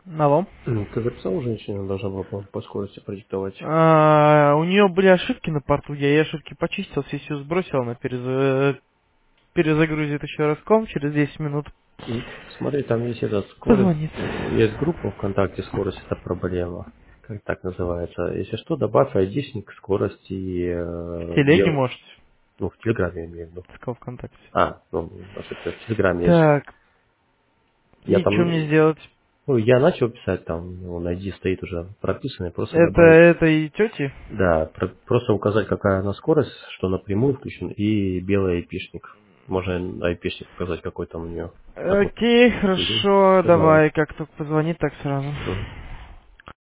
Алло. Ты записал женщину, она должна была по скорости продиктовать. У нее были ошибки на порту, я ей ошибки почистил, сессию сбросил, она перезагрузит еще раз ком через 10 минут. Смотри, там есть этот скорость, Позвонит. есть группа ВКонтакте, скорость это проблема. Как так называется? Если что, добавь айдишник, скорость и В телеге делай. можете. Ну, в Телеграме я имею в виду. Сказал ВКонтакте. Ну, ошибка, в Телеграме есть. Так, Я и что там, мне сделать? ну, я начал писать, там, ну, найди стоит уже прописанный, просто Это добавить. этой тети? Да, просто указать, какая она скорость, что напрямую включен, и белый айпишник. Можно айпишник указать, какой там у нее. Так вот. Окей, Угу. хорошо, Все, давай. давай, как только позвонит, так сразу. Мгм.